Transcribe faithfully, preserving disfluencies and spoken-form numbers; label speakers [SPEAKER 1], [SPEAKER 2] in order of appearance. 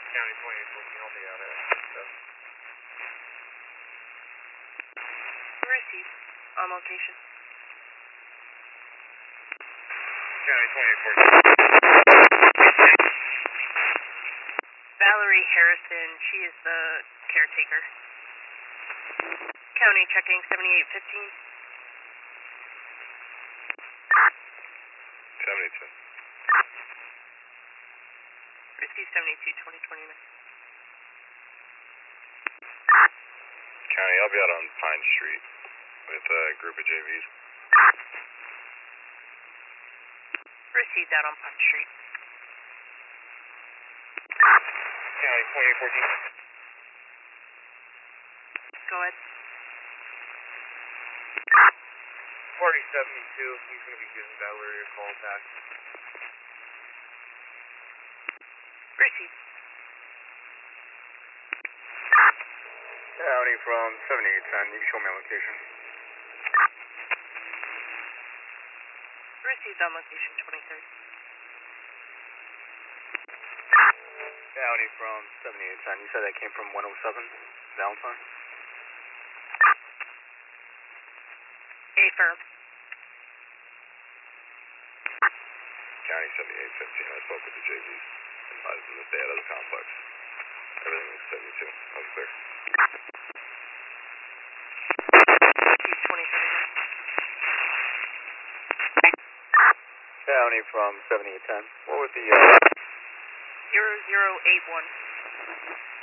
[SPEAKER 1] County twenty-eight fourteen, I'll be out at seven.
[SPEAKER 2] Received. On location.
[SPEAKER 1] County twenty-eight fourteen.
[SPEAKER 2] Valerie Harrison, she is the caretaker. County checking seventy-eight fifteen.
[SPEAKER 1] seventy-two.
[SPEAKER 2] Received seventy-two twenty twenty-nine.
[SPEAKER 1] County, I'll be out on Pine Street with a group of J Vs.
[SPEAKER 2] Received out on Pine Street.
[SPEAKER 1] County twenty-eight fourteen.
[SPEAKER 2] Go ahead.
[SPEAKER 1] Party seventy-two, he's going to be giving Valerie a call back.
[SPEAKER 2] Received.
[SPEAKER 1] County from seventy-eight ten, you can show me a location.
[SPEAKER 2] Received on location twenty-third.
[SPEAKER 1] County from seventy-eight ten, you said that came from one oh seven, Valentine?
[SPEAKER 2] Affirm.
[SPEAKER 1] County seventy-eight fifteen, I spoke with the J Vs. Advised them to stay out of the complex. Everything was seventy-two, I was clear.
[SPEAKER 2] Received twenty twenty-nine.
[SPEAKER 1] County from seventy-eight ten, what was the, uh...
[SPEAKER 2] zero zero eight one.